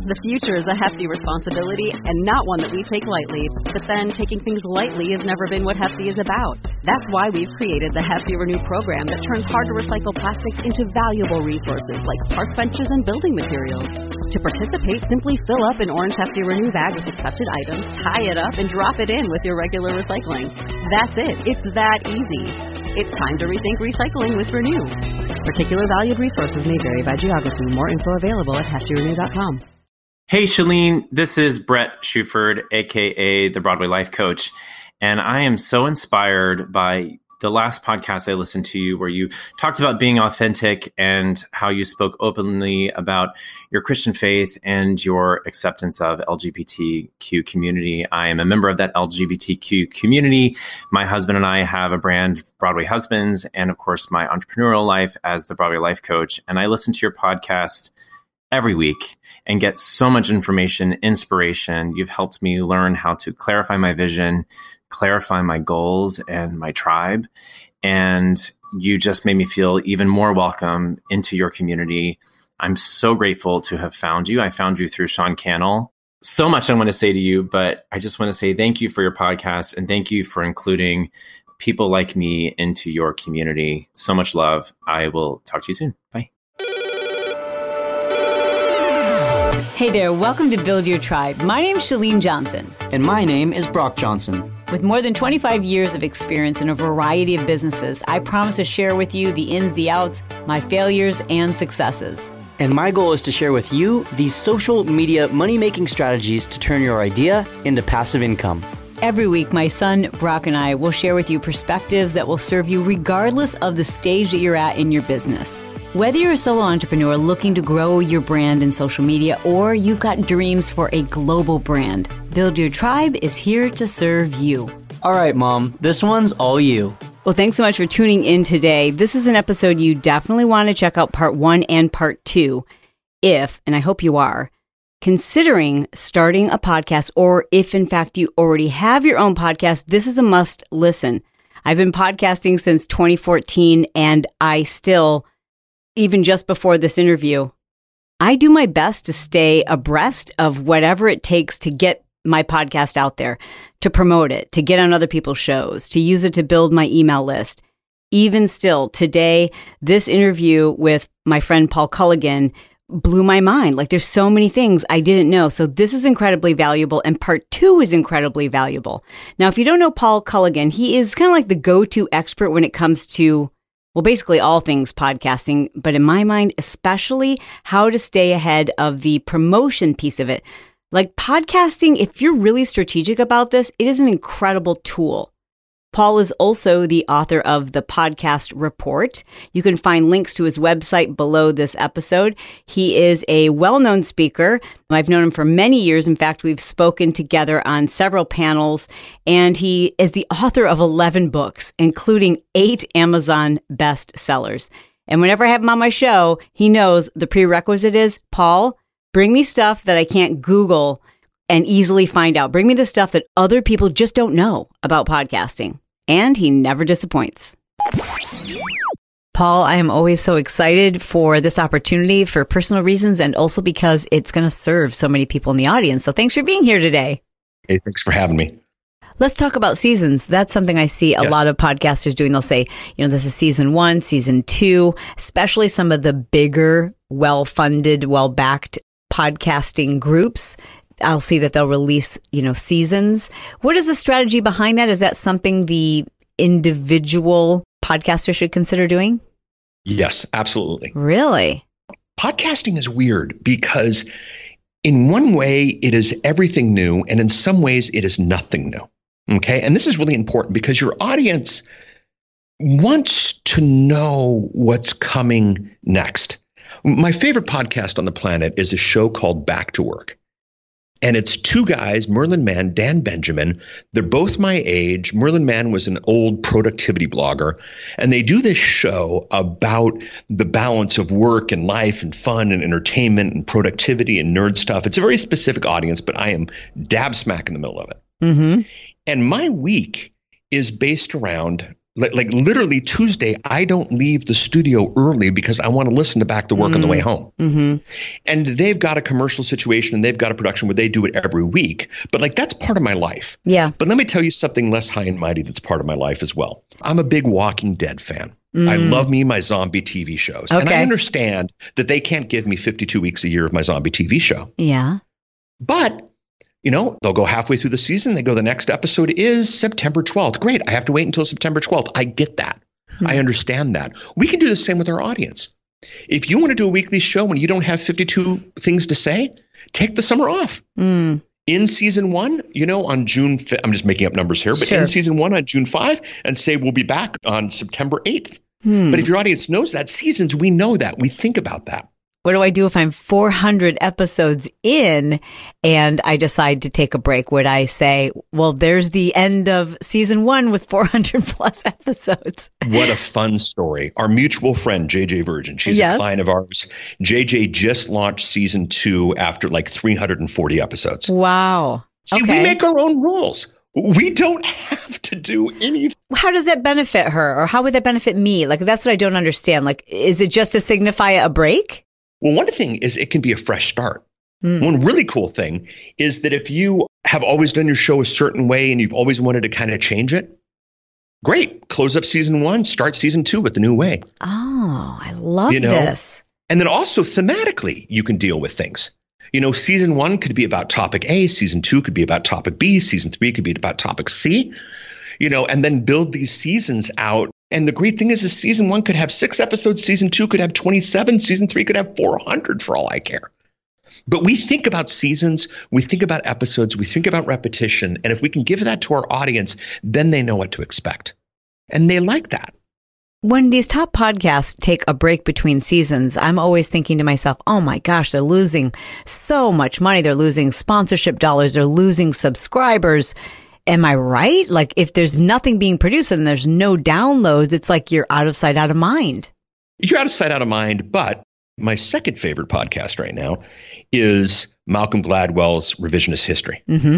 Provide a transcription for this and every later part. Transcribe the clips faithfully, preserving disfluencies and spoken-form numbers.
The future is a hefty responsibility and not one that we take lightly. But then taking things lightly has never been what Hefty is about. That's why we've created the Hefty Renew program that turns hard-to-recycle plastics into valuable resources like park benches and building materials. To participate, simply fill up an orange Hefty Renew bag with accepted items, tie it up, and drop it in with your regular recycling. That's it. It's that easy. It's time to rethink recycling with Renew. Particular valued resources may vary by geography. More info available at hefty renew dot com. Hey, Chalene, this is Brett Shuford, a k a. The Broadway Life Coach, and I am so inspired by the last podcast I listened to you where you talked about being authentic and how you spoke openly about your Christian faith and your acceptance of L G B T Q community. I am a member of that L G B T Q community. My husband and I have a brand, Broadway Husbands, and of course my entrepreneurial life as the Broadway Life Coach. And I listen to your podcast every week and get so much information, inspiration. You've helped me learn how to clarify my vision, clarify my goals and my tribe. And you just made me feel even more welcome into your community. I'm so grateful to have found you. I found you through Sean Cannell. So much I want to say to you, but I just want to say thank you for your podcast and thank you for including people like me into your community. So much love. I will talk to you soon. Bye. Hey there, welcome to Build Your Tribe. My name is Chalene Johnson. And my name is Brock Johnson. With more than twenty-five years of experience in a variety of businesses, I promise to share with you the ins, the outs, my failures, and successes. And my goal is to share with you these social media money-making strategies to turn your idea into passive income. Every week, my son, Brock, and I will share with you perspectives that will serve you regardless of the stage that you're at in your business. Whether you're a solo entrepreneur looking to grow your brand in social media or you've got dreams for a global brand, Build Your Tribe is here to serve you. All right, Mom, this one's all you. Well, thanks so much for tuning in today. This is an episode you definitely want to check out part one and part two if, and I hope you are, considering starting a podcast, or if in fact you already have your own podcast, this is a must listen. I've been podcasting since twenty fourteen and I still... Even just before this interview, I do my best to stay abreast of whatever it takes to get my podcast out there, to promote it, to get on other people's shows, to use it to build my email list. Even still, today, this interview with my friend Paul Culligan blew my mind. Like, there's so many things I didn't know. So this is incredibly valuable, and part two is incredibly valuable. Now, if you don't know Paul Culligan, he is kind of like the go-to expert when it comes to well, basically all things podcasting, but in my mind, especially how to stay ahead of the promotion piece of it. Like podcasting, if you're really strategic about this, it is an incredible tool. Paul is also the author of the Podcast Report. You can find links to his website below this episode. He is a well-known speaker. I've known him for many years. In fact, we've spoken together on several panels, and he is the author of eleven books, including eight Amazon bestsellers. And whenever I have him on my show, he knows the prerequisite is, Paul, bring me stuff that I can't Google and easily find out. Bring me the stuff that other people just don't know about podcasting. And he never disappoints. Paul, I am always so excited for this opportunity for personal reasons and also because it's going to serve so many people in the audience. So thanks for being here today. Hey, thanks for having me. Let's talk about seasons. That's something I see a Yes. lot of podcasters doing. They'll say, you know, this is season one, season two, especially some of the bigger, well-funded, well-backed podcasting groups. I'll see that they'll release, you know, seasons. What is the strategy behind that? Is that something the individual podcaster should consider doing? Yes, absolutely. Really? Podcasting is weird because in one way it is everything new, and in some ways it is nothing new. Okay. And this is really important because your audience wants to know what's coming next. My favorite podcast on the planet is a show called Back to Work. And it's two guys, Merlin Mann, Dan Benjamin. They're both my age. Merlin Mann was an old productivity blogger. And they do this show about the balance of work and life and fun and entertainment and productivity and nerd stuff. It's a very specific audience, but I am dab smack in the middle of it. Mm-hmm. And my week is based around Like, like literally Tuesday, I don't leave the studio early because I want to listen to Back to Work mm. on the way home. Mm-hmm. And they've got a commercial situation and they've got a production where they do it every week. But like, that's part of my life. Yeah. But let me tell you something less high and mighty that's part of my life as well. I'm a big Walking Dead fan. Mm. I love me my zombie T V shows. Okay. And I understand that they can't give me fifty-two weeks a year of my zombie T V show. Yeah. But you know, they'll go halfway through the season. They go, the next episode is September twelfth. Great. I have to wait until September twelfth. I get that. Hmm. I understand that. We can do the same with our audience. If you want to do a weekly show and you don't have fifty-two things to say, take the summer off. Mm. In season one, you know, on June fifth, I'm just making up numbers here, but sure. in season one on June fifth, and say we'll be back on September eighth. Hmm. But if your audience knows that, seasons, we know that. We think about that. What do I do if I'm four hundred episodes in and I decide to take a break? Would I say, well, there's the end of season one with four hundred plus episodes? What a fun story. Our mutual friend, J J Virgin, she's yes. a client of ours. J J just launched season two after like three hundred forty episodes. Wow. See, okay. we make our own rules. We don't have to do anything. How does that benefit her? Or how would that benefit me? Like, that's what I don't understand. Like, is it just to signify a break? Well, one thing is it can be a fresh start. Mm. One really cool thing is that if you have always done your show a certain way and you've always wanted to kind of change it, great. Close up season one, start season two with the new way. Oh, I love you know? this. And then also thematically, you can deal with things. You know, season one could be about topic A, season two could be about topic B, season three could be about topic C, you know, and then build these seasons out. And the great thing is, is season one could have six episodes, season two could have twenty-seven, season three could have four hundred for all I care. But we think about seasons, we think about episodes, we think about repetition. And if we can give that to our audience, then they know what to expect. And they like that. When these top podcasts take a break between seasons, I'm always thinking to myself, oh my gosh, they're losing so much money. They're losing sponsorship dollars. They're losing subscribers. Am I right? Like, if there's nothing being produced and there's no downloads, it's like you're out of sight, out of mind. You're out of sight, out of mind. But my second favorite podcast right now is Malcolm Gladwell's Revisionist History. Mm-hmm.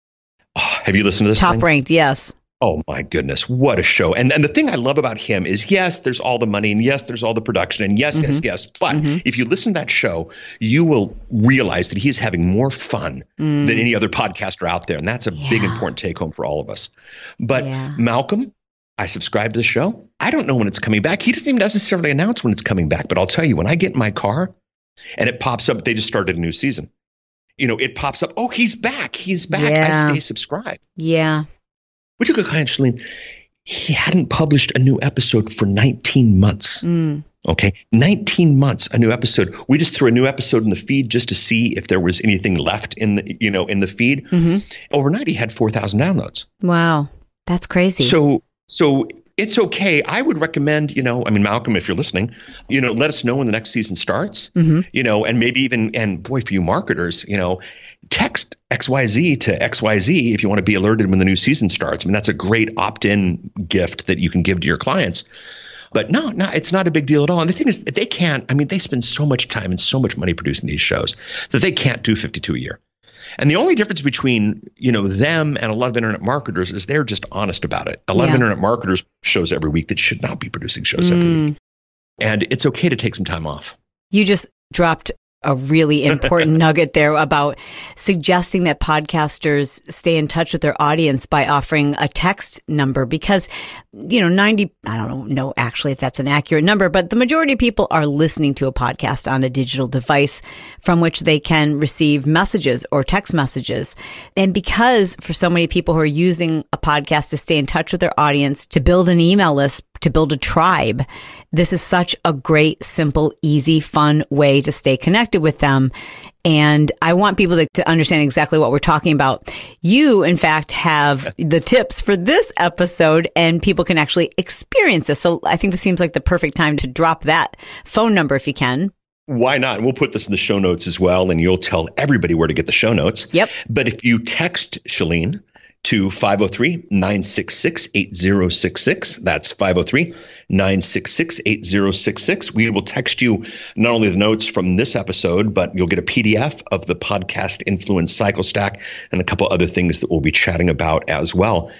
Oh, have you listened to this Top thing? Ranked, yes. Oh, my goodness. What a show. And and the thing I love about him is, yes, there's all the money, and yes, there's all the production, and yes, mm-hmm. yes, yes. But mm-hmm. if you listen to that show, you will realize that he's having more fun mm. than any other podcaster out there. And that's a yeah. big, important take home for all of us. But yeah. Malcolm, I subscribe to the show. I don't know when it's coming back. He doesn't even necessarily announce when it's coming back. But I'll tell you, when I get in my car and it pops up, they just started a new season. You know, it pops up. Oh, he's back. He's back. Yeah. I stay subscribed. Yeah. Would you go, Shalene? He hadn't published a new episode for nineteen months. Mm. Okay. nineteen months, a new episode. We just threw a new episode in the feed just to see if there was anything left in the, you know, in the feed. Mm-hmm. Overnight, he had four thousand downloads. Wow. That's crazy. So, so it's okay. I would recommend, you know, I mean, Malcolm, if you're listening, you know, let us know when the next season starts, mm-hmm. you know, and maybe even, and boy, for you marketers, you know, text X Y Z to X Y Z if you want to be alerted when the new season starts. I mean, that's a great opt-in gift that you can give to your clients. But no, no, it's not a big deal at all. And the thing is, they can't, I mean, they spend so much time and so much money producing these shows that they can't do fifty-two a year. And the only difference between, you know, them and a lot of internet marketers is they're just honest about it. A lot yeah. of internet marketers shows every week that should not be producing shows mm. every week. And it's okay to take some time off. You just dropped a really important nugget there about suggesting that podcasters stay in touch with their audience by offering a text number because, you know, ninety, I don't know actually if that's an accurate number, but the majority of people are listening to a podcast on a digital device from which they can receive messages or text messages. And because for so many people who are using a podcast to stay in touch with their audience, to build an email list, to build a tribe, this is such a great, simple, easy, fun way to stay connected with them. And I want people to, to understand exactly what we're talking about. You, in fact, have the tips for this episode and people can actually experience this. So I think this seems like the perfect time to drop that phone number if you can. Why not? And we'll put this in the show notes as well, and you'll tell everybody where to get the show notes. Yep. But if you text Shalene to five oh three, nine six six, eight oh six six. That's five oh three, nine six six, eight oh six six. We will text you not only the notes from this episode, but you'll get a P D F of the Podcast Influence Cycle Stack and a couple other things that we'll be chatting about as well.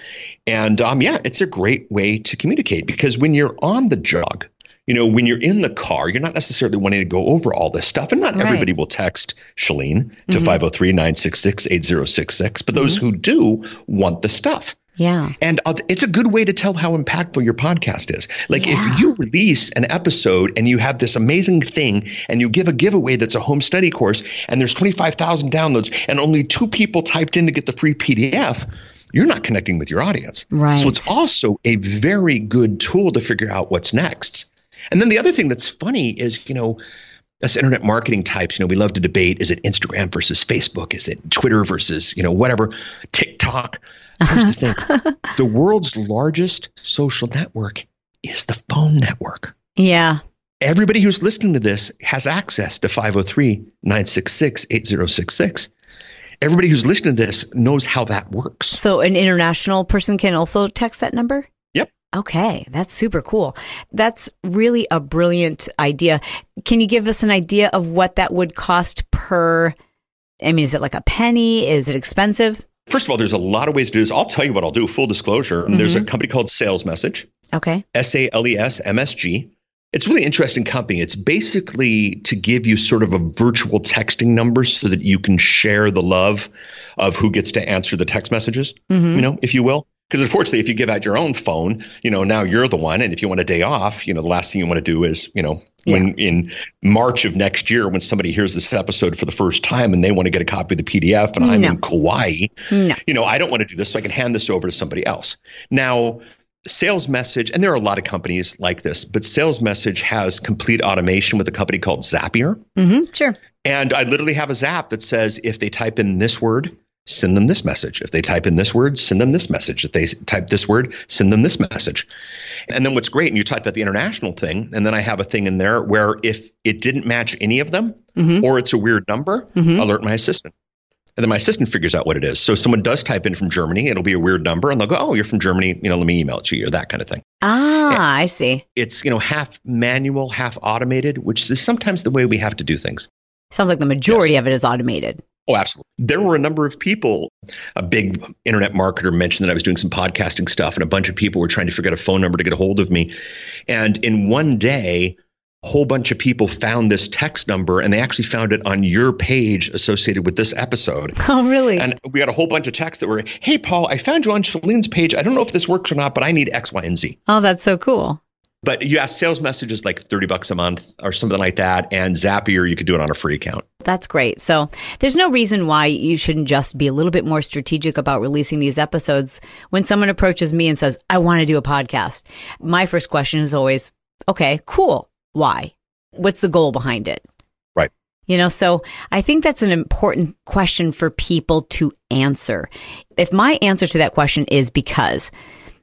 And um, yeah, it's a great way to communicate because when you're on the jog, you know, when you're in the car, you're not necessarily wanting to go over all this stuff. And not Right. everybody will text Chalene to Mhm. five oh three, nine six six, eight oh six six. But those Mhm. who do want the stuff. Yeah. And uh, it's a good way to tell how impactful your podcast is. Like Yeah. if you release an episode and you have this amazing thing and you give a giveaway that's a home study course and there's twenty-five thousand downloads and only two people typed in to get the free P D F, you're not connecting with your audience. Right. So it's also a very good tool to figure out what's next. And then the other thing that's funny is, you know, us internet marketing types, you know, we love to debate, is it Instagram versus Facebook? Is it Twitter versus, you know, whatever, TikTok? Here's the thing. The world's largest social network is the phone network. Yeah. Everybody who's listening to this has access to five oh three, nine six six, eight oh six six. Everybody who's listening to this knows how that works. So an international person can also text that number? Yep. Okay, that's super cool. That's really a brilliant idea. Can you give us an idea of what that would cost per, I mean, is it like a penny? Is it expensive? First of all, there's a lot of ways to do this. I'll tell you what I'll do, full disclosure. Mm-hmm. There's a company called Sales Message, Okay. S A L E S M S G. It's a really interesting company. It's basically to give you sort of a virtual texting number so that you can share the love of who gets to answer the text messages, Mm-hmm. you know, if you will. Because unfortunately, if you give out your own phone, you know, now you're the one. And if you want a day off, you know, the last thing you want to do is, you know, when in March of next year, when somebody hears this episode for the first time and they want to get a copy of the P D F and I'm No. in Kauai, No. you know, I don't want to do this. So I can hand this over to somebody else. Now, Sales Message, and there are a lot of companies like this, but Sales Message has complete automation with a company called Zapier. Mm-hmm. Sure. And I literally have a Zap that says if they type in this word, send them this message. If they type in this word, send them this message. If they type this word, send them this message. And then what's great, and you talked about the international thing, and then I have a thing in there where if it didn't match any of them, Mm-hmm. or it's a weird number, Mhm. alert my assistant. And then my assistant figures out what it is. So someone does type in from Germany, it'll be a weird number, and they'll go, oh, you're from Germany, you know, let me email it to you, or that kind of thing. Ah, I see. It's, you know, half manual, half automated, which is sometimes the way we have to do things. Sounds like the majority of it is automated. Oh, absolutely. There were a number of people, a big internet marketer mentioned that I was doing some podcasting stuff, and a bunch of people were trying to figure out a phone number to get a hold of me. And in one day, a whole bunch of people found this text number, and they actually found it on your page associated with this episode. Oh, really? And we got a whole bunch of texts that were, hey, Paul, I found you on Chalene's page. I don't know if this works or not, but I need X, Y, and Z. Oh, that's so cool. But you ask Sales Messages like thirty bucks a month or something like that. And Zapier, you could do it on a free account. That's great. So there's no reason why you shouldn't just be a little bit more strategic about releasing these episodes. When someone approaches me and says, I want to do a podcast, my first question is always, okay, cool. Why? What's the goal behind it? Right. You know, so I think that's an important question for people to answer. If my answer to that question is because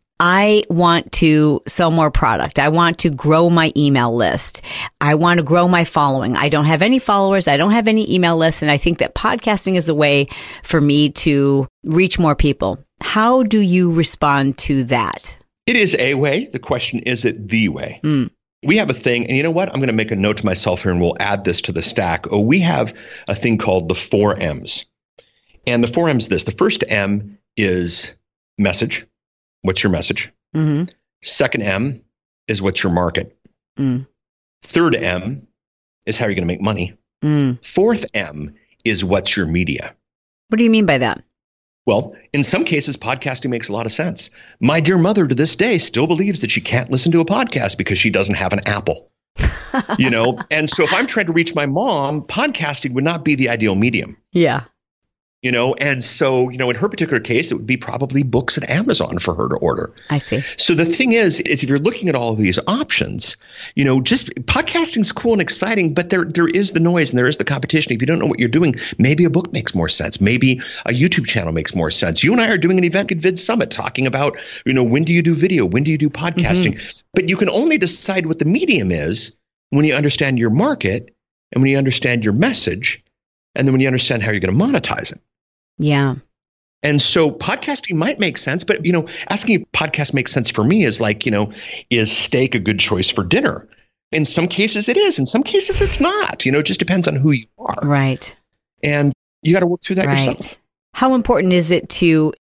I want to sell more product. I want to grow my email list. I want to grow my following. I don't have any followers. I don't have any email lists. And I think that podcasting is a way for me to reach more people. How do you respond to that? It is a way. The question, is it the way? Mm. We have a thing, and you know what? I'm going to make a note to myself here, and we'll add this to the stack. Oh, we have a thing called the four M's. And the four M's is this. The first M is message. What's your message? Mm-hmm. Second M is what's your market. Mm. Third M is how you're going to make money. Mm. Fourth M is what's your media. What do you mean by that? Well, in some cases, podcasting makes a lot of sense. My dear mother to this day still believes that she can't listen to a podcast because she doesn't have an Apple. You know, and so if I'm trying to reach my mom, podcasting would not be the ideal medium. Yeah. You know, and so, you know, in her particular case, it would be probably books at Amazon for her to order. I see. So the thing is, is if you're looking at all of these options, you know, just podcasting's cool and exciting, but there there is the noise and there is the competition. If you don't know what you're doing, maybe a book makes more sense. Maybe a YouTube channel makes more sense. You and I are doing an event at Vid Summit talking about, you know, when do you do video? When do you do podcasting? Mm-hmm. But you can only decide what the medium is when you understand your market and when you understand your message, and then when you understand how you're going to monetize it. Yeah. And so podcasting might make sense, but, you know, asking if podcast makes sense for me is like, you know, is steak a good choice for dinner? In some cases it is. In some cases it's not. You know, it just depends on who you are. Right. And you got to work through that right. yourself. How important is it to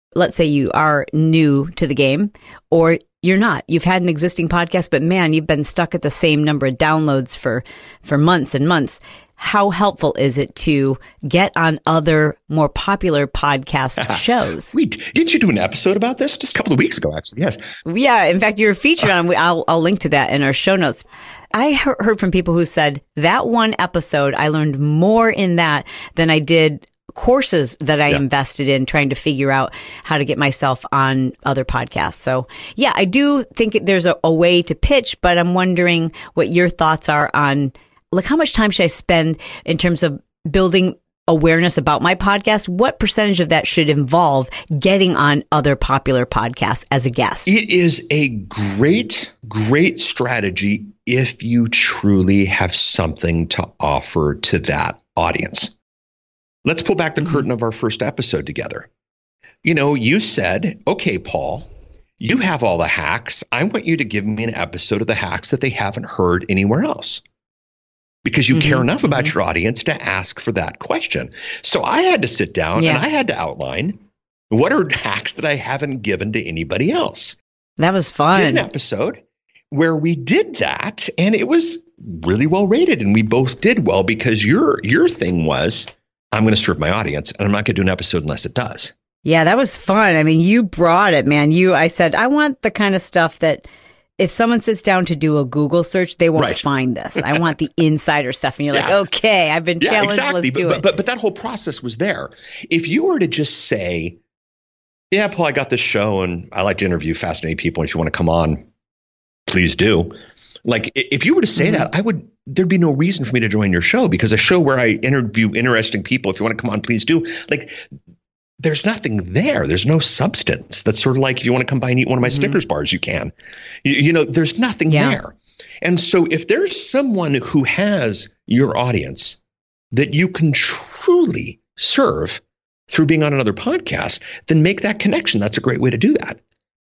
let's say you are new to the game, or you're not. You've had an existing podcast, but man, you've been stuck at the same number of downloads for, for months and months. How helpful is it to get on other more popular podcast shows? We didn't you do an episode about this just a couple of weeks ago, actually? Yes. Yeah. In fact, you were featured on, I'll, I'll link to that in our show notes. I heard from people who said that one episode, I learned more in that than I did courses that I yeah. invested in trying to figure out how to get myself on other podcasts. So yeah, I do think there's a, a way to pitch, but I'm wondering what your thoughts are on, like, how much time should I spend in terms of building awareness about my podcast? What percentage of that should involve getting on other popular podcasts as a guest? It is a great, great strategy if you truly have something to offer to that audience. Let's pull back the mm-hmm. curtain of our first episode together. You know, you said, okay, Paul, you have all the hacks. I want you to give me an episode of the hacks that they haven't heard anywhere else, because you mm-hmm. care enough about mm-hmm. your audience to ask for that question. So I had to sit down yeah. and I had to outline, what are hacks that I haven't given to anybody else? That was fun. Did an episode where we did that, and it was really well rated, and we both did well, because your your thing was, I'm going to serve my audience, and I'm not going to do an episode unless it does. Yeah, that was fun. I mean, you brought it, man. You, I said, I want the kind of stuff that if someone sits down to do a Google search, they won't right. find this. I want the insider stuff. And you're yeah. like, okay, I've been yeah, challenged. Exactly. Let's do but, it. But, but that whole process was there. If you were to just say, yeah, Paul, I got this show and I like to interview fascinating people. And if you want to come on, please do. Like, if you were to say mm-hmm. that, I would, there'd be no reason for me to join your show, because a show where I interview interesting people, if you want to come on, please do. Like, there's nothing there. There's no substance. That's sort of like, if you want to come by and eat one of my mm-hmm. Snickers bars, you can. You, you know, there's nothing yeah. there. And so if there's someone who has your audience that you can truly serve through being on another podcast, then make that connection. That's a great way to do that.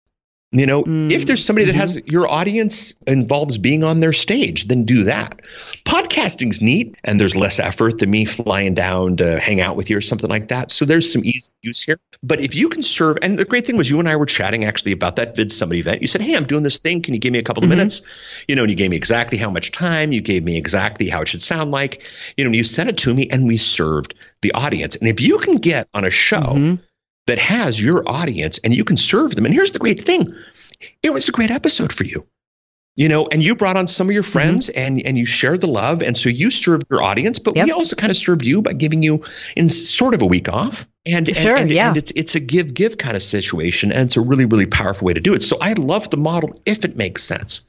You know, mm. if there's somebody that mm-hmm. has your audience involves being on their stage, then do that. Podcasting's neat, and there's less effort than me flying down to hang out with you or something like that. So there's some easy use here. But if you can serve, and the great thing was you and I were chatting actually about that VidSummit event. You said, hey, I'm doing this thing. Can you give me a couple of mm-hmm. minutes? You know, and you gave me exactly how much time. You gave me exactly how it should sound like. You know, and you sent it to me, and we served the audience. And if you can get on a show mm-hmm. that has your audience and you can serve them. And here's the great thing. It was a great episode for you, you know, and you brought on some of your friends mm-hmm. and, and you shared the love. And so you served your audience, but yep. we also kind of served you by giving you in sort of a week off. And, sure, and, and, yeah. and it's, it's a give, give kind of situation. And it's a really, really powerful way to do it. So I love the model if it makes sense.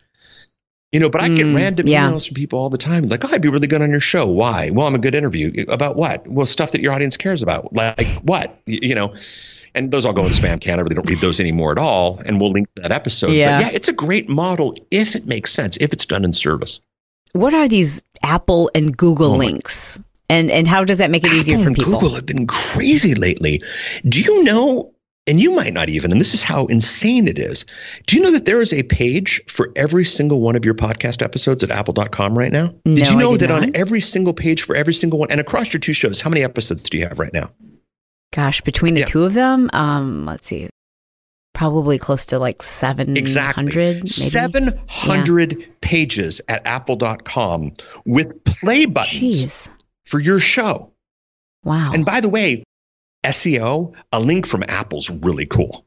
You know, but I get mm, random yeah. emails from people all the time. Like, oh, I'd be really good on your show. Why? Well, I'm a good interview. About what? Well, stuff that your audience cares about. Like what? You, you know, and those all go in the spam can. I really don't read those anymore at all. And we'll link to that episode. Yeah. But yeah, it's a great model if it makes sense, if it's done in service. What are these Apple and Google oh links? And and how does that make it Apple easier for and people? Google have been crazy lately. Do you know, and you might not even, and this is how insane it is. Do you know that there is a page for every single one of your podcast episodes at apple dot com right now? No, did you know did that not. on every single page for every single one, and across your two shows, how many episodes do you have right now? Gosh, between the yeah. two of them, um, let's see, probably close to like seven hundred. Exactly. Maybe? seven hundred yeah. pages at apple dot com with play buttons Jeez. for your show. Wow. And by the way, S E O, a link from Apple's really cool.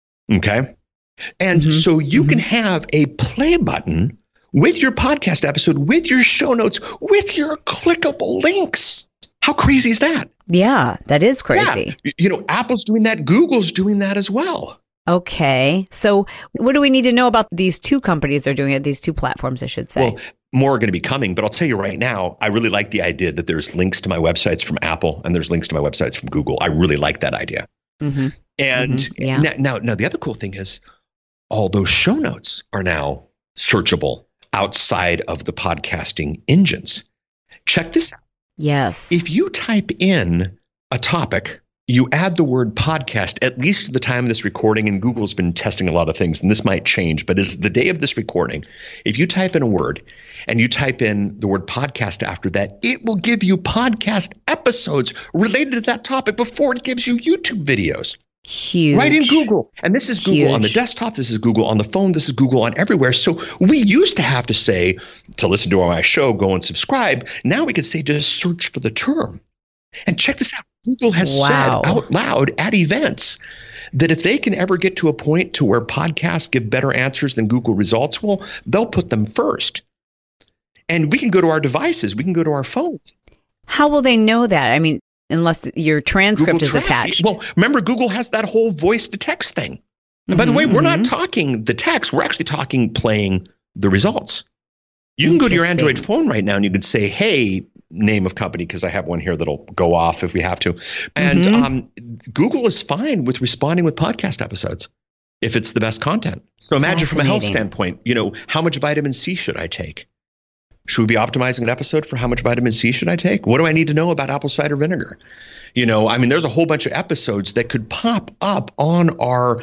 Okay. And mm-hmm. so you mm-hmm. can have a play button with your podcast episode, with your show notes, with your clickable links. How crazy is that? Yeah, that is crazy. Yeah. You know, Apple's doing that. Google's doing that as well. Okay. So what do we need to know about these two companies that are doing it, these two platforms, I should say? Well, more are going to be coming, but I'll tell you right now, I really like the idea that there's links to my websites from Apple and there's links to my websites from Google. I really like that idea. Mm-hmm. And mm-hmm. Yeah. now, now, now the other cool thing is all those show notes are now searchable outside of the podcasting engines. Check this out. Yes. If you type in a topic, you add the word podcast, at least at the time of this recording, and Google's been testing a lot of things, and this might change, but as the day of this recording, if you type in a word and you type in the word podcast after that, it will give you podcast episodes related to that topic before it gives you YouTube videos. Huge. Right in Google. And this is Google Huge. on the desktop. This is Google on the phone. This is Google on everywhere. So we used to have to say, to listen to my show, go and subscribe. Now we can say, just search for the term. And check this out. Google has Wow. said out loud at events that if they can ever get to a point to where podcasts give better answers than Google results will, they'll put them first. And we can go to our devices. We can go to our phones. How will they know that? I mean, unless your transcript Google is tracks. attached. Well, remember, Google has that whole voice to text thing. And by the way, we're not talking the text. We're actually talking playing the results. You can go to your Android phone right now and you can say, hey, name of company, because I have one here that'll go off if we have to. And Mhm. um, Google is fine with responding with podcast episodes if it's the best content. So imagine from a health Fascinating. standpoint, you know, how much vitamin C should I take? Should we be optimizing an episode for how much vitamin C should I take? What do I need to know about apple cider vinegar? You know, I mean, there's a whole bunch of episodes that could pop up on our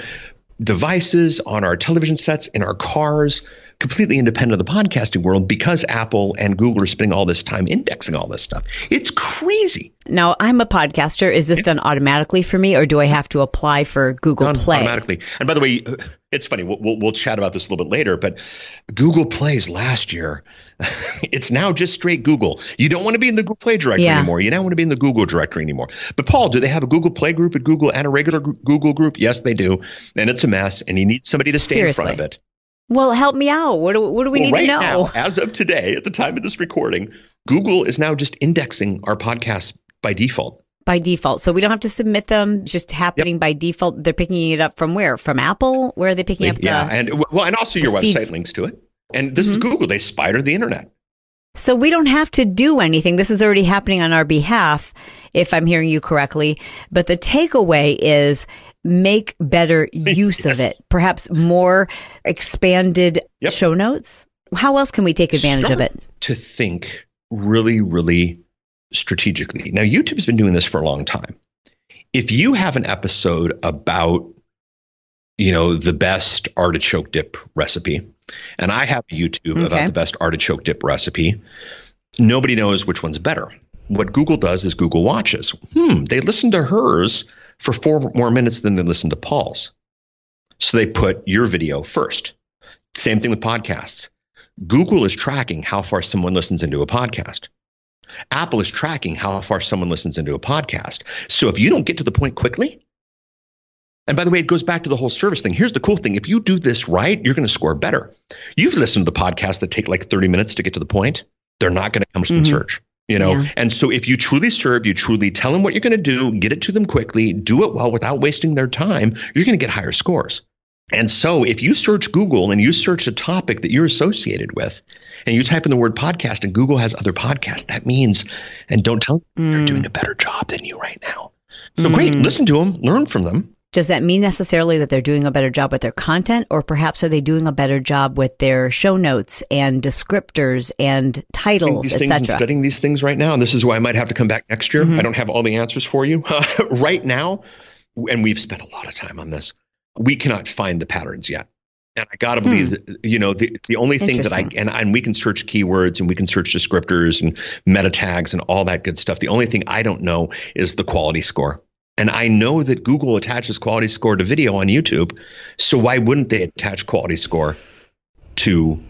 devices, on our television sets, in our cars, completely independent of the podcasting world because Apple and Google are spending all this time indexing all this stuff. It's crazy. Now, I'm a podcaster. Is this done automatically for me, or do I have to apply for Google Done Play? automatically. And by the way, it's funny. We'll, we'll, we'll chat about this a little bit later, but Google Plays last year, it's now just straight Google. You don't want to be in the Google Play directory Yeah. anymore. You don't want to be in the Google directory anymore. But Paul, do they have a Google Play group at Google and a regular gr- Google group? Yes, they do. And it's a mess, and you need somebody to stay Seriously. in front of it. Well, help me out. What do, what do we Well, need right to know? now, as of today, at the time of this recording, Google is now just indexing our podcasts by default. By default. So we don't have to submit them, just happening by default. They're picking it up from where? From Apple? Where are they picking up Yeah, the... and well, and also your feed- website links to it. And this is Google. They spider the internet. So we don't have to do anything. This is already happening on our behalf, if I'm hearing you correctly. But the takeaway is make better use of it. Yes. Perhaps more expanded Yep. show notes. How else can we take advantage Start of it? to think really, really strategically. Now, YouTube's been doing this for a long time. If you have an episode about, you know, the best artichoke dip recipe, and I have a YouTube Okay. about the best artichoke dip recipe, nobody knows which one's better. What Google does is Google watches. Hmm, they listen to hers for four more minutes than they listen to Paul's. So they put your video first. Same thing with podcasts. Google is tracking how far someone listens into a podcast. Apple is tracking how far someone listens into a podcast. So if you don't get to the point quickly, and by the way, it goes back to the whole service thing. Here's the cool thing. If you do this right, you're going to score better. You've listened to the podcasts that take like thirty minutes to get to the point. They're not going to come from Mhm. search. You know, Yeah. and so if you truly serve, you truly tell them what you're going to do, get it to them quickly, do it well without wasting their time, you're going to get higher scores. And so if you search Google and you search a topic that you're associated with, and you type in the word podcast and Google has other podcasts, that means, and don't tell them they're doing a better job than you right now. So great, listen to them, learn from them. Does that mean necessarily that they're doing a better job with their content, or perhaps are they doing a better job with their show notes and descriptors and titles, these et things and cetera? studying these things right now. And this is why I might have to come back next year. I don't have all the answers for you right now. And we've spent a lot of time on this. We cannot find the patterns yet. And I got to believe that, you know, the, the only thing that I, Interesting. and, and we can search keywords and we can search descriptors and meta tags and all that good stuff. The only thing I don't know is the quality score. And I know that Google attaches quality score to video on YouTube. So why wouldn't they attach quality score to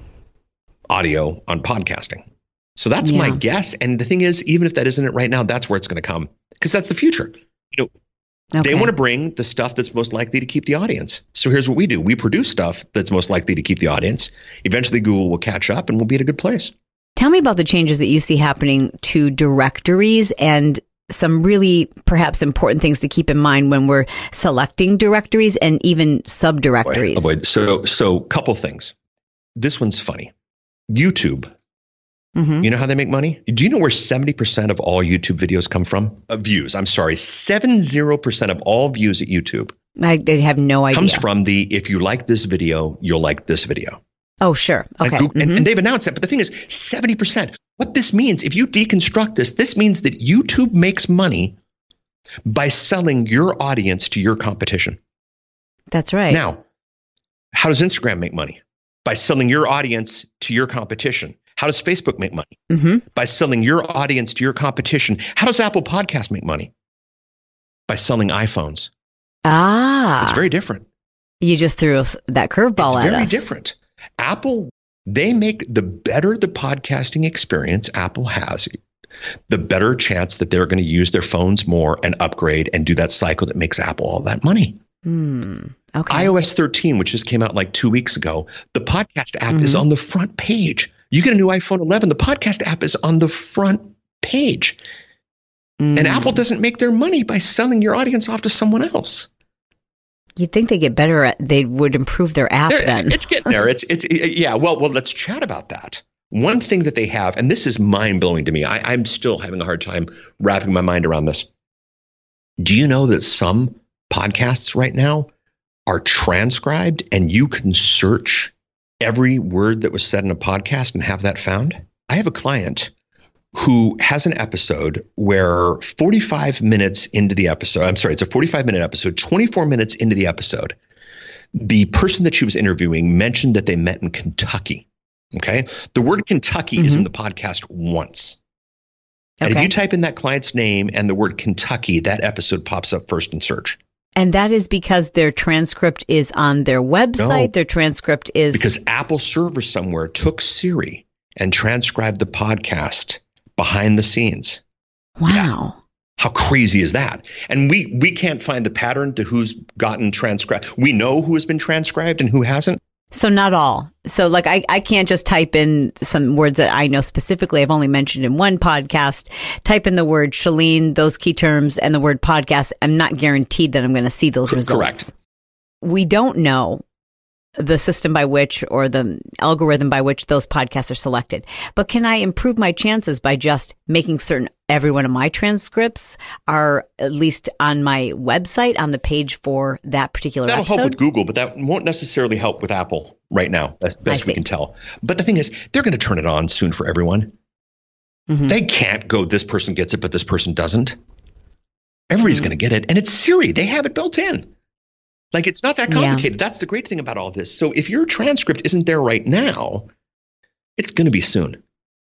audio on podcasting? So that's my Yeah. guess. And the thing is, even if that isn't it right now, that's where it's going to come because that's the future. You know, Okay. they want to bring the stuff that's most likely to keep the audience. So here's what we do. We produce stuff that's most likely to keep the audience. Eventually Google will catch up and we'll be at a good place. Tell me about the changes that you see happening to directories and some really perhaps important things to keep in mind when we're selecting directories and even subdirectories. Oh boy. So, so couple things. This one's funny. YouTube. Mhm. You know how they make money? Do you know where seventy percent of all YouTube videos come from? Uh, views. I'm sorry. seventy percent of all views at YouTube I, I have no idea. comes from the, if you like this video, you'll like this video. Oh, sure. Okay. And, Google, and, Mhm. and they've announced that. But the thing is, seventy percent. What this means, if you deconstruct this, this means that YouTube makes money by selling your audience to your competition. That's right. Now, how does Instagram make money? By selling your audience to your competition. How does Facebook make money? Mhm. By selling your audience to your competition. How does Apple Podcasts make money? By selling iPhones Ah. It's very different. You just threw that curveball at us. It's very different. Apple, they make the better the podcasting experience Apple has, the better chance that they're going to use their phones more and upgrade and do that cycle that makes Apple all that money. Mm, okay. i O S thirteen, which just came out like two weeks ago, the podcast app mm-hmm. is on the front page. You get a new iPhone eleven, the podcast app is on the front page. Mm. And Apple doesn't make their money by selling your audience off to someone else. You'd think they get better at, they would improve their app They're, then. It's getting there. It's, it's, yeah. Well, well, let's chat about that. One thing that they have, and this is mind blowing to me, I, I'm still having a hard time wrapping my mind around this. Do you know that some podcasts right now are transcribed and you can search every word that was said in a podcast and have that found? I have a client who has an episode where forty-five minutes into the episode, I'm sorry, it's a forty-five minute episode, twenty-four minutes into the episode, the person that she was interviewing mentioned that they met in Kentucky. Okay. The word Kentucky mm-hmm. is in the podcast once. And okay. if you type in that client's name and the word Kentucky, that episode pops up first in search. And that is because their transcript is on their website. No, their transcript is because Apple server somewhere took Siri and transcribed the podcast behind the scenes. Wow. Yeah. How crazy is that? And we we can't find the pattern to who's gotten transcribed. We know who has been transcribed and who hasn't. So not all. So like I, I can't just type in some words that I know specifically. I've only mentioned in one podcast. Type in the word Chalene, those key terms, and the word podcast. I'm not guaranteed that I'm going to see those results. Correct. We don't know the system by which or the algorithm by which those podcasts are selected. But can I improve my chances by just making certain every one of my transcripts are at least on my website on the page for that particular That'll episode? help with Google, but that won't necessarily help with Apple right now, as best we can tell. But the thing is, they're going to turn it on soon for everyone. Mm-hmm. They can't go, this person gets it, but this person doesn't. Everybody's mm-hmm. going to get it. And it's Siri. They have it built in. Like, it's not that complicated. Yeah. That's the great thing about all this. So if your transcript isn't there right now, it's going to be soon.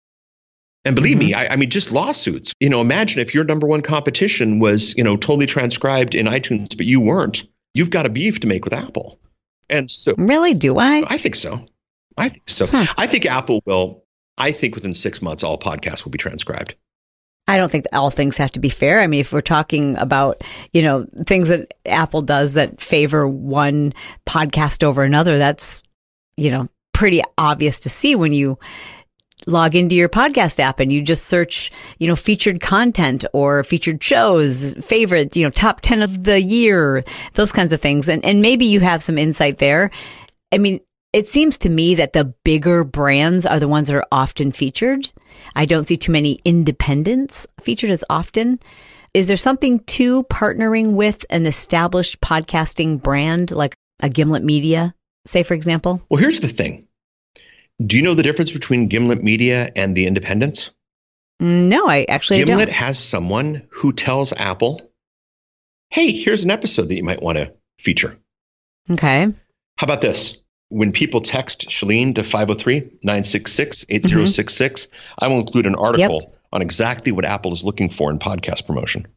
And believe mm-hmm. me, I, I mean, just lawsuits. You know, imagine if your number one competition was, you know, totally transcribed in iTunes, but you weren't. You've got a beef to make with Apple. And so, really, do I? I think so. I think so. Huh. I think Apple will. I think within six months, all podcasts will be transcribed. I don't think that all things have to be fair. I mean, if we're talking about, you know, things that Apple does that favor one podcast over another, that's, you know, pretty obvious to see when you log into your podcast app and you just search, you know, featured content or featured shows, favorite, you know, top ten of the year, those kinds of things. And, and maybe you have some insight there. I mean, it seems to me that the bigger brands are the ones that are often featured. I don't see too many independents featured as often. Is there something to partnering with an established podcasting brand like a Gimlet Media, say, for example? Well, here's the thing. Do you know the difference between Gimlet Media and the independents? No, I actually Gimlet don't. Gimlet has someone who tells Apple, hey, here's an episode that you might want to feature. Okay. How about this? When people text Chalene to five oh three, nine six six, eight oh six six, mm-hmm. I will include an article yep. on exactly what Apple is looking for in podcast promotion.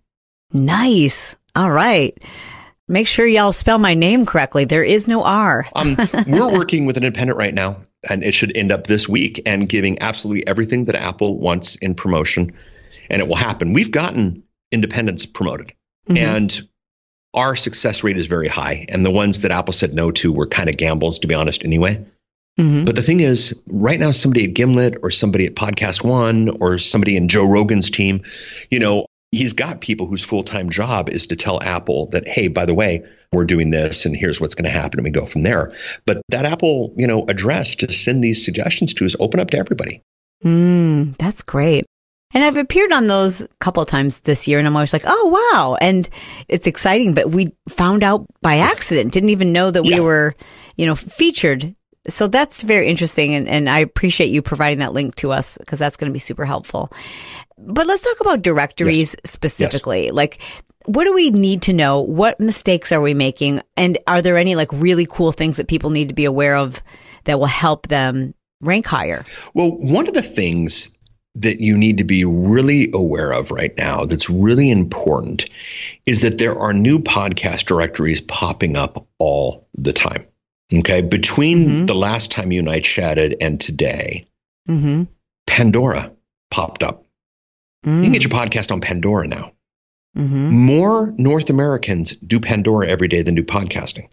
Nice. All right. Make sure y'all spell my name correctly. There is no R. um, we're working with an independent right now, and it should end up this week and giving absolutely everything that Apple wants in promotion, and it will happen. We've gotten independents promoted, mm-hmm. and our success rate is very high. And the ones that Apple said no to were kind of gambles, to be honest, anyway. Mm-hmm. But the thing is, right now, somebody at Gimlet or somebody at Podcast One or somebody in Joe Rogan's team, you know, he's got people whose full-time job is to tell Apple that, hey, by the way, we're doing this and here's what's going to happen. And we go from there. But that Apple, you know, address to send these suggestions to is open up to everybody. Mm, that's great. And I've appeared on those a couple of times this year, and I'm always like, oh, wow. And it's exciting, but we found out by accident, didn't even know that yeah. we were, you know, featured. So that's very interesting. And, and I appreciate you providing that link to us because that's going to be super helpful. But let's talk about directories yes. specifically. Yes. Like, what do we need to know? What mistakes are we making? And are there any like really cool things that people need to be aware of that will help them rank higher? Well, one of the things that you need to be really aware of right now that's really important is that there are new podcast directories popping up all the time. Okay. Between mm-hmm. the last time you and I chatted and today, mm-hmm. Pandora popped up. Mm. You can get your podcast on Pandora now. Mm-hmm. More North Americans do Pandora every day than do podcasting.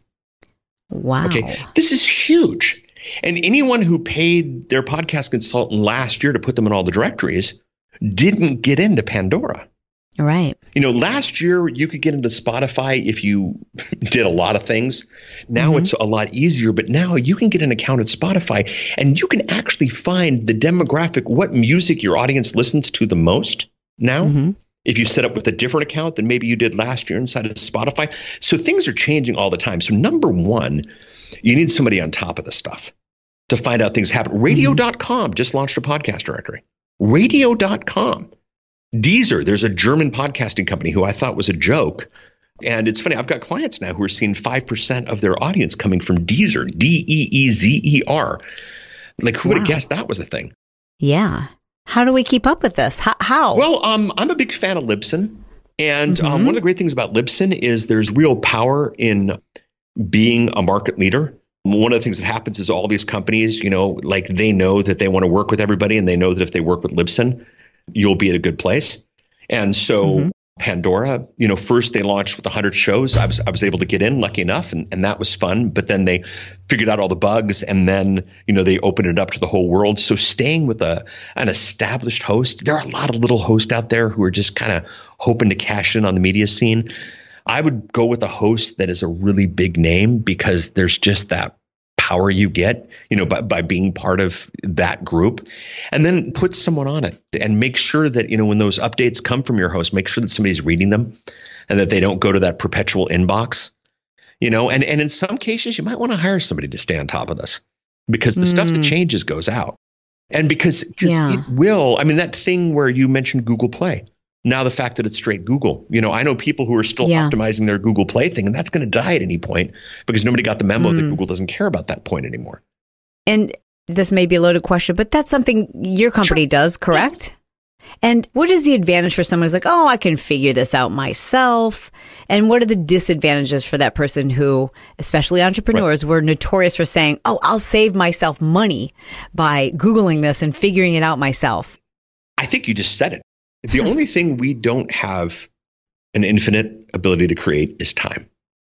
Wow. Okay. This is huge. And anyone who paid their podcast consultant last year to put them in all the directories didn't get into Pandora. Right. You know, last year you could get into Spotify if you did a lot of things. Now mm-hmm. it's a lot easier, but now you can get an account at Spotify and you can actually find the demographic, what music your audience listens to the most now. Mm-hmm. If you set up with a different account than maybe you did last year inside of Spotify. So things are changing all the time. So number one, you need somebody on top of this stuff to find out things happen. radio dot com mm-hmm. just launched a podcast directory. radio dot com. Deezer, there's a German podcasting company who I thought was a joke. And it's funny, I've got clients now who are seeing five percent of their audience coming from Deezer, D E E Z E R. Like, who wow. would have guessed that was a thing? Yeah. How do we keep up with this? How? how? Well, um, I'm a big fan of Libsyn. And mm-hmm. um, one of the great things about Libsyn is there's real power in being a market leader. One of the things that happens is all these companies, you know, like they know that they want to work with everybody and they know that if they work with Libsyn, you'll be at a good place. And so mm-hmm. Pandora, you know, first they launched with one hundred shows. I was I was able to get in, lucky enough, and, and that was fun. But then they figured out all the bugs and then, you know, they opened it up to the whole world. So staying with a an established host, there are a lot of little hosts out there who are just kind of hoping to cash in on the media scene. I would go with a host that is a really big name because there's just that power you get, you know, by, by being part of that group, and then put someone on it and make sure that, you know, when those updates come from your host, make sure that somebody's reading them and that they don't go to that perpetual inbox, you know, and, and in some cases you might want to hire somebody to stay on top of this because the mm. stuff that changes goes out. And because, because yeah. it will, I mean, that thing where you mentioned Google Play, now the fact that it's straight Google, you know, I know people who are still yeah. optimizing their Google Play thing, and that's going to die at any point because nobody got the memo mm. that Google doesn't care about that point anymore. And this may be a loaded question, but that's something your company sure. does, correct? Yeah. And what is the advantage for someone who's like, oh, I can figure this out myself? And what are the disadvantages for that person who, especially entrepreneurs, right. were notorious for saying, oh, I'll save myself money by Googling this and figuring it out myself? I think you just said it. The only thing we don't have an infinite ability to create is time.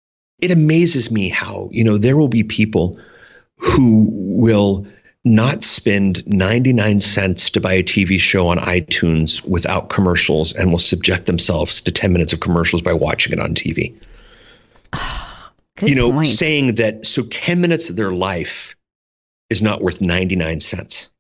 It amazes me how, you know, there will be people who will not spend ninety-nine cents to buy a T V show on iTunes without commercials and will subject themselves to ten minutes of commercials by watching it on T V. Oh, good you know, point. saying that so ten minutes of their life is not worth ninety-nine cents.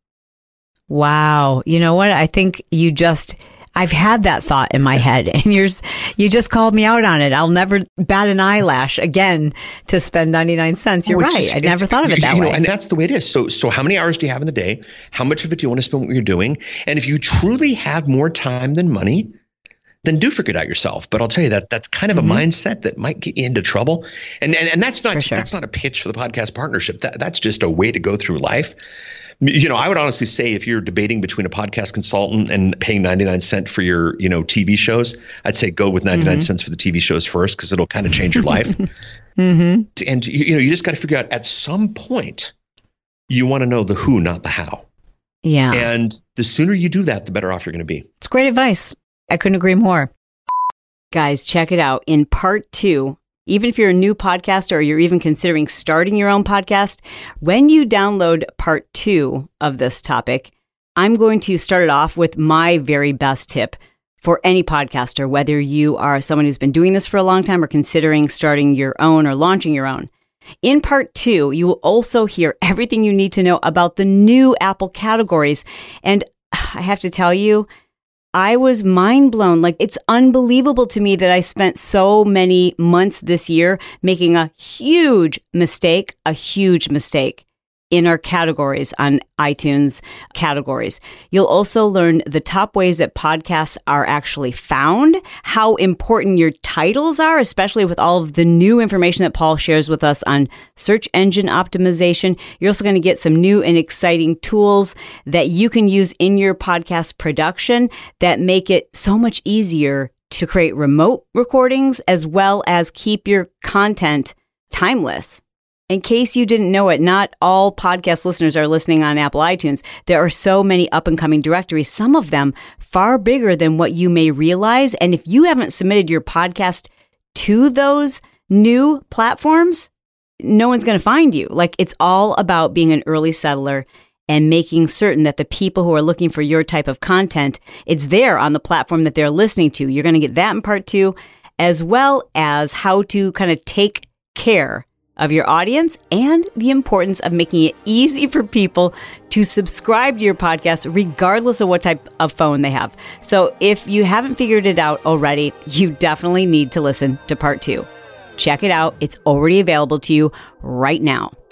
Wow. You know what? I think you just, I've had that thought in my head and you're, you just called me out on it. I'll never bat an eyelash again to spend ninety-nine cents. You're Which, right. I never thought of it that you way. Know, and that's the way it is. So, so how many hours do you have in the day? How much of it do you want to spend what you're doing? And if you truly have more time than money, then do figure it out yourself. But I'll tell you that that's kind of mm-hmm. a mindset that might get you into trouble. And and, and that's not, sure. that's not a pitch for the podcast partnership. That, that's just a way to go through life. You know, I would honestly say if you're debating between a podcast consultant and paying ninety-nine cents for your, you know, T V shows, I'd say go with ninety-nine mm-hmm. cents for the T V shows first because it'll kind of change your life. mm-hmm. And, you, you know, you just got to figure out at some point you want to know the who, not the how. Yeah. And the sooner you do that, the better off you're going to be. It's great advice. I couldn't agree more. Guys, check it out. In part two, even if you're a new podcaster or you're even considering starting your own podcast, when you download part two of this topic, I'm going to start it off with my very best tip for any podcaster, whether you are someone who's been doing this for a long time or considering starting your own or launching your own. In part two, you will also hear everything you need to know about the new Apple categories. And I have to tell you, I was mind blown. Like, it's unbelievable to me that I spent so many months this year making a huge mistake, a huge mistake. in our categories on iTunes categories. You'll also learn the top ways that podcasts are actually found, how important your titles are, especially with all of the new information that Paul shares with us on search engine optimization. You're also going to get some new and exciting tools that you can use in your podcast production that make it so much easier to create remote recordings as well as keep your content timeless. In case you didn't know it, not all podcast listeners are listening on Apple iTunes. There are so many up-and-coming directories, some of them far bigger than what you may realize. And if you haven't submitted your podcast to those new platforms, no one's going to find you. Like, it's all about being an early settler and making certain that the people who are looking for your type of content, it's there on the platform that they're listening to. You're going to get that in part two, as well as how to kind of take care of your audience and the importance of making it easy for people to subscribe to your podcast regardless of what type of phone they have. So if you haven't figured it out already, you definitely need to listen to part two. Check it out. It's already available to you right now.